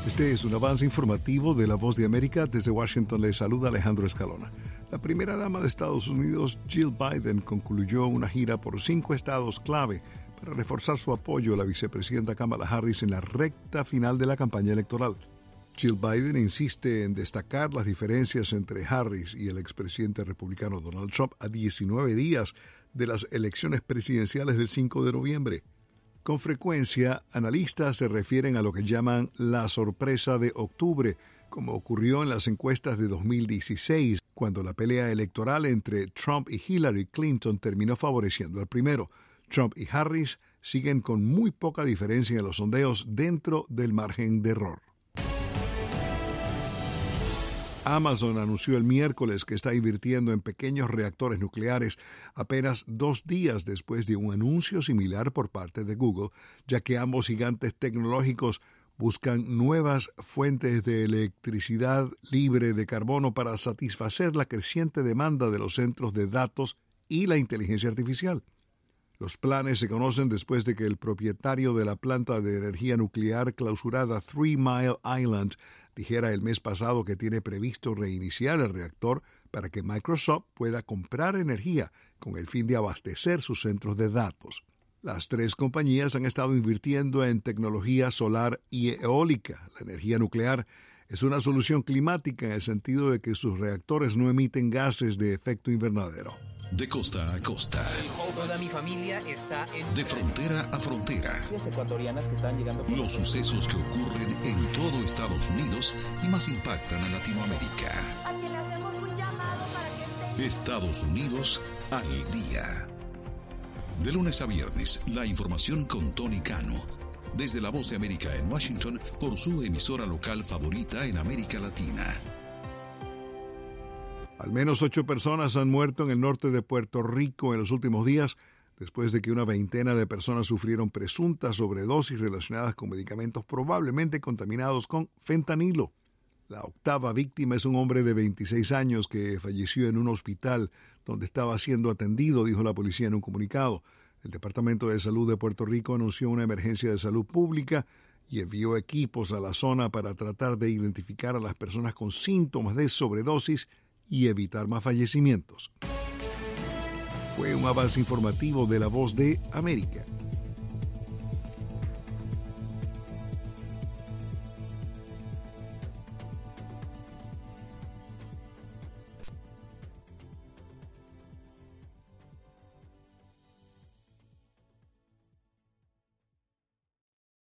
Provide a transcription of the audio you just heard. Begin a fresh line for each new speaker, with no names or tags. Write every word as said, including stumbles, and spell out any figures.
Este es un avance informativo de La Voz de América. Desde Washington le saluda Alejandro Escalona. La primera dama de Estados Unidos, Jill Biden, concluyó una gira por cinco estados clave para reforzar su apoyo a la vicepresidenta Kamala Harris en la recta final de la campaña electoral. Jill Biden insiste en destacar las diferencias entre Harris y el expresidente republicano Donald Trump a diecinueve días de las elecciones presidenciales del cinco de noviembre. Con frecuencia, analistas se refieren a lo que llaman la sorpresa de octubre, como ocurrió en las encuestas de dos mil dieciséis, cuando la pelea electoral entre Trump y Hillary Clinton terminó favoreciendo al primero. Trump y Harris siguen con muy poca diferencia en los sondeos dentro del margen de error. Amazon anunció el miércoles que está invirtiendo en pequeños reactores nucleares apenas dos días después de un anuncio similar por parte de Google, ya que ambos gigantes tecnológicos buscan nuevas fuentes de electricidad libre de carbono para satisfacer la creciente demanda de los centros de datos y la inteligencia artificial. Los planes se conocen después de que el propietario de la planta de energía nuclear clausurada Three Mile Island dijera el mes pasado que tiene previsto reiniciar el reactor para que Microsoft pueda comprar energía con el fin de abastecer sus centros de datos. Las tres compañías han estado invirtiendo en tecnología solar y eólica. La energía nuclear es una solución climática en el sentido de que sus reactores no emiten gases de efecto invernadero.
De costa a costa.
Toda mi familia está en...
De frontera a frontera.
ecuatorianas que están llegando...
Los sucesos que ocurren en todo Estados Unidos y más impactan a Latinoamérica.
A quien le hacemos un llamado para que esté...
Estados Unidos al día. De lunes a viernes, la información con Tony Cano. Desde La Voz de América en Washington, por su emisora local favorita en América Latina.
Al menos ocho personas han muerto en el norte de Puerto Rico en los últimos días, después de que una veintena de personas sufrieron presuntas sobredosis relacionadas con medicamentos probablemente contaminados con fentanilo. La octava víctima es un hombre de veintiséis años que falleció en un hospital donde estaba siendo atendido, dijo la policía en un comunicado. El Departamento de Salud de Puerto Rico anunció una emergencia de salud pública y envió equipos a la zona para tratar de identificar a las personas con síntomas de sobredosis y evitar más fallecimientos. Fue un avance informativo de La Voz de América.